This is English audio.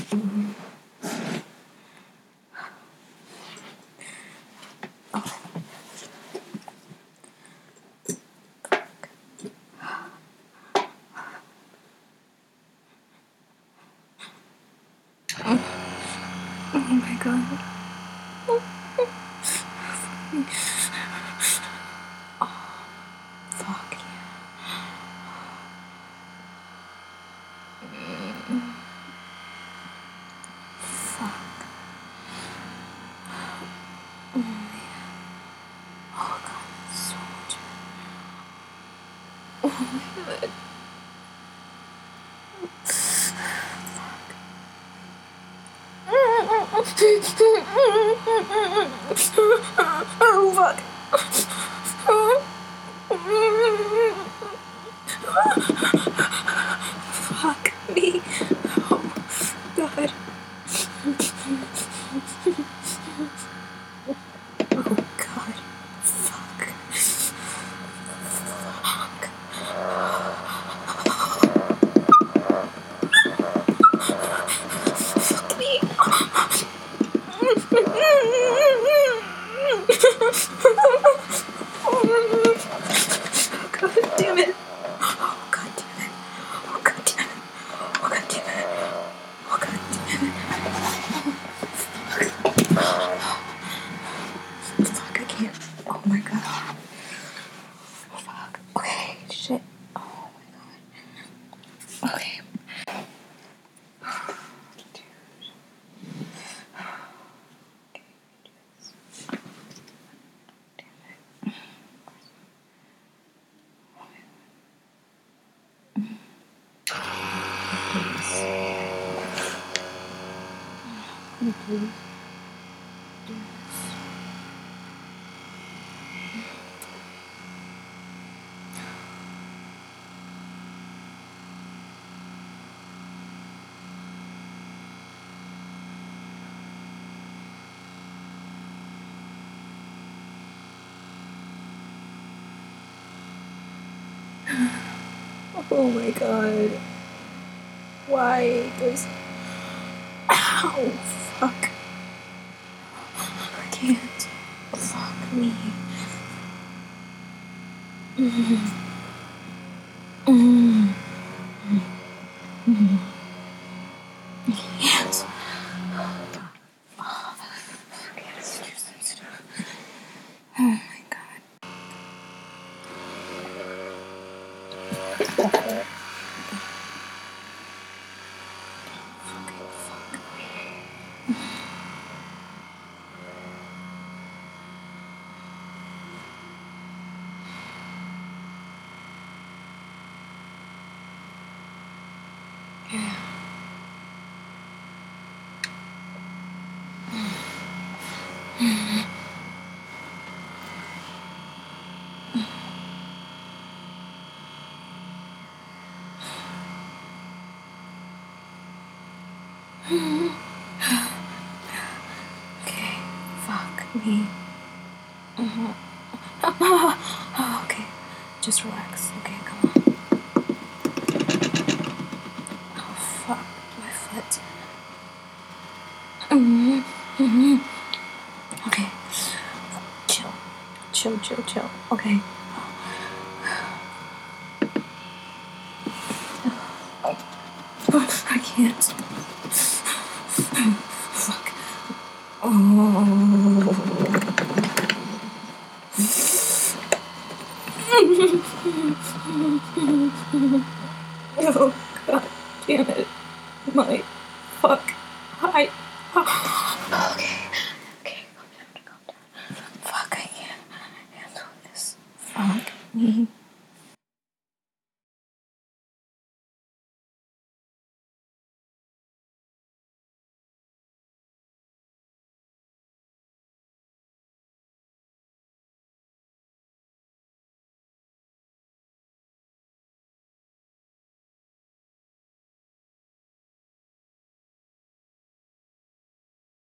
Oh my god. Oh, fuck yeah. Fuck. Oh man. Oh god, so much. Oh my god. Oh fuck. Fuck me. Oh god. Oh god. Fuck. Fuck. Fuck me. God damn it. Oh god damn it. Oh god damn it. Oh god damn it. Oh god damn it. Fuck, I can't. Oh my god. Fuck. Okay, shit. Oh my god. Okay. Please. Do this. Oh my god. Why does... Ow! Fuck. I can't. Fuck me. Yes. Oh, okay, it's too sensitive. Oh my god. Okay, fuck. Okay, fuck me. Oh, okay, just relax. Okay, come on. Oh, fuck, my foot. Okay, chill. Chill. Okay. I can't. Fuck. Oh. Oh, god damn it. My fuck. Hi. Okay, calm down. Fuck, I can't handle this. Fuck me.